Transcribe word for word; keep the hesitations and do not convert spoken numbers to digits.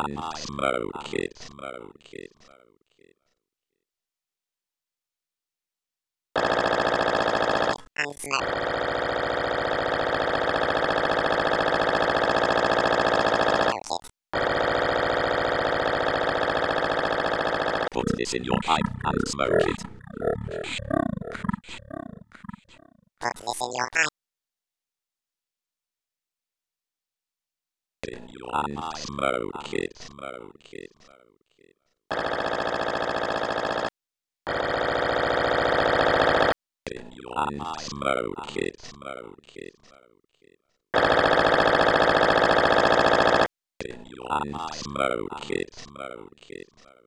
smoke it, smoke it. I smoke. Put this in your pipe and smoke it. Put this in your pipe. In your pipe, smoke it, smoke it, smoke it. In your pipe, smoke it, smoke it, smoke it. In your pipe, smoke it, smoke it, smoke it.